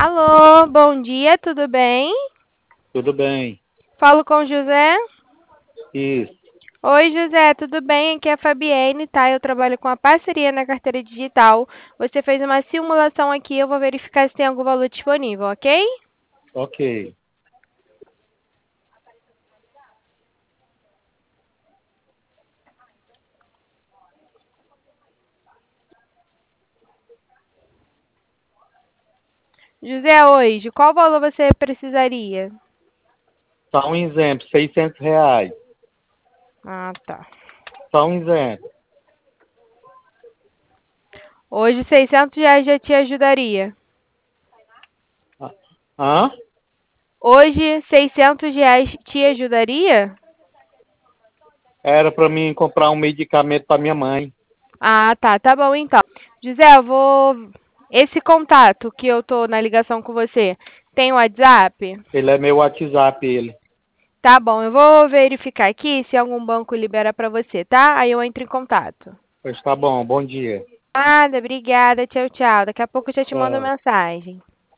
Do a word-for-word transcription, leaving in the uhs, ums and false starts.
Alô, bom dia, tudo bem? Tudo bem. Falo com o José? Isso. Oi, José, tudo bem? Aqui é a Fabienne, tá? Eu trabalho com a parceria na carteira digital. Você fez uma simulação aqui, eu vou verificar se tem algum valor disponível, ok? Ok. José, hoje, qual valor você precisaria? Só um exemplo, seiscentos reais. Ah, tá. Só um exemplo. Hoje, seiscentos reais já te ajudaria. Hã? Hoje, seiscentos reais te ajudaria? Era para mim comprar um medicamento para minha mãe. Ah, tá, tá bom então. José, eu vou. Esse contato que eu tô na ligação com você, tem WhatsApp? Ele é meu WhatsApp, ele. Tá bom, eu vou verificar aqui se algum banco libera pra você, tá? Aí eu entro em contato. Pois tá bom, bom dia. Nada, obrigada, tchau, tchau. Daqui a pouco eu já te mando Tchau. mensagem.